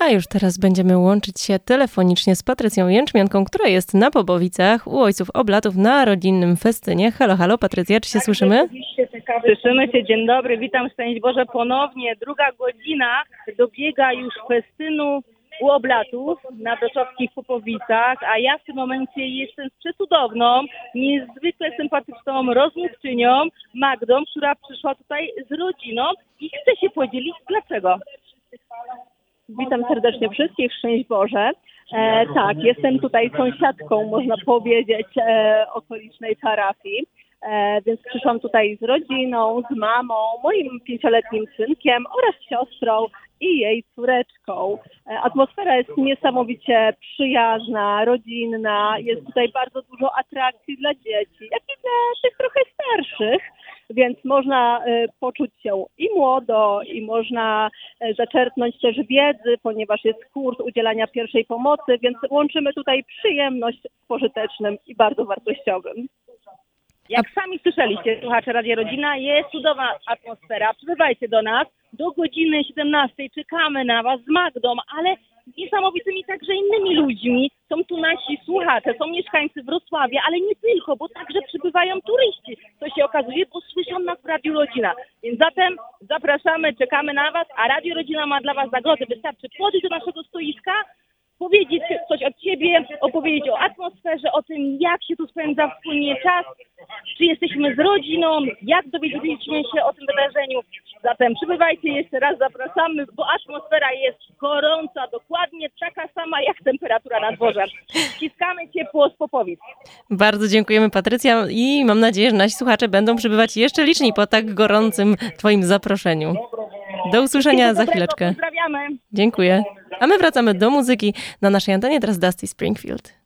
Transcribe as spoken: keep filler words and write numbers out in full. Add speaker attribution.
Speaker 1: A już teraz będziemy łączyć się telefonicznie z Patrycją Jęczmianką, która jest na Bobowicach u ojców Oblatów na rodzinnym festynie. Halo, halo, Patrycja, czy się słyszymy?
Speaker 2: Słyszymy się, dzień dobry, witam, szczęść Boże ponownie. Druga godzina dobiega już festynu u Oblatów na wrocławskich Popowicach, a ja w tym momencie jestem z przecudowną, niezwykle sympatyczną rozmówczynią Magdą, która przyszła tutaj z rodziną i chce się podzielić. Dlaczego?
Speaker 3: Witam serdecznie wszystkich, szczęść Boże. E, tak, jestem tutaj sąsiadką, można powiedzieć, e, okolicznej parafii, e, więc przyszłam tutaj z rodziną, z mamą, moim pięcioletnim synkiem oraz siostrą i jej córeczką. E, atmosfera jest niesamowicie przyjazna, rodzinna, jest tutaj bardzo dużo atrakcji dla dzieci, jak i dla tych trochę starszych. Więc można y, poczuć się i młodo, i można y, zaczerpnąć też wiedzy, ponieważ jest kurs udzielania pierwszej pomocy, więc łączymy tutaj przyjemność z pożytecznym i bardzo wartościowym.
Speaker 2: Jak sami słyszeliście, słuchacze Radia Rodzina, jest cudowna atmosfera. Przybywajcie do nas do godziny siedemnastej. Czekamy na was z Magdą, ale niesamowitymi także innymi ludźmi. Są tu nasi słuchacze, są mieszkańcy Wrocławia, ale nie tylko, bo także przybywają turyści. To się okazuje, bo słyszą nas w Radiu Rodzina. Więc zatem zapraszamy, czekamy na was, a Radio Rodzina ma dla was nagrodę. Wystarczy podejść do naszego stoiska, powiedzieć coś od siebie, opowiedzieć o atmosferze, o tym, jak się tu spędza wspólnie czas, czy jesteśmy z rodziną, jak dowiedzieliśmy się o tym wydarzeniu. Zatem przybywajcie, jeszcze raz zapraszamy, bo atmosfera jest gorąca, dokładnie taka sama jak temperatura na dworze. Ściskamy ciepło z Popowic.
Speaker 1: Bardzo dziękujemy, Patrycja, i mam nadzieję, że nasi słuchacze będą przybywać jeszcze liczni po tak gorącym twoim zaproszeniu. Do usłyszenia za chwileczkę.
Speaker 2: Pozdrawiamy.
Speaker 1: Dziękuję. A my wracamy do muzyki. Na naszej antenie teraz Dusty Springfield.